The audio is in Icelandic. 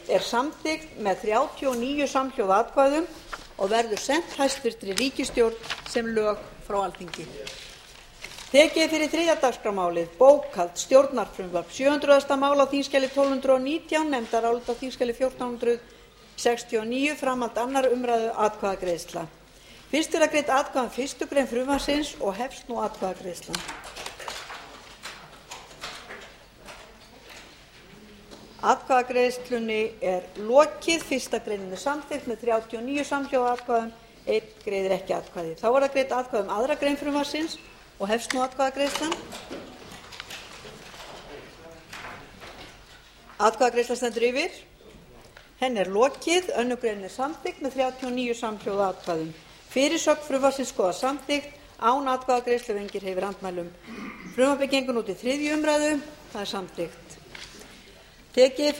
er samþykkt með 39 samhljóða atkvæðum og verður sent hæstvirtri ríkisstjórn sem lög frá Alþingi. Tekið er fyrir 3. dagskrármálið, bókhald, stjórnarfrumvarp, 700. mál á þingskjali 1219, nefndarálit á þingskjali 1469, framhald 2. umræðu, atkvæðagreiðsla. Fyrst er að greidd atkvæði um 1. grein frumvarpsins og hefst nú atkvæðagreiðslan. Atkvæðagreiðslunni er lokið. 1. greinin er samþykkt með 39 samhljóða atkvæðum, 1 greiðir ekki atkvæði. Þá er að greidd atkvæði um 2. grein frumvarpsins og hefst nú atkvæðagreiðslan. Atkvæðagreiðslan stendur yfir. Henni er lokið. 2. greinin er samþykkt með 39 samhljóða atkvæðum. Fyrirsögn frumvarpsins skoðast samþykkt án atkvæðagreiðslu ef enginn hreyfir andmælum. Frumvarpið gengur nú til 3. umræðu. Það er samþykkt. Tekið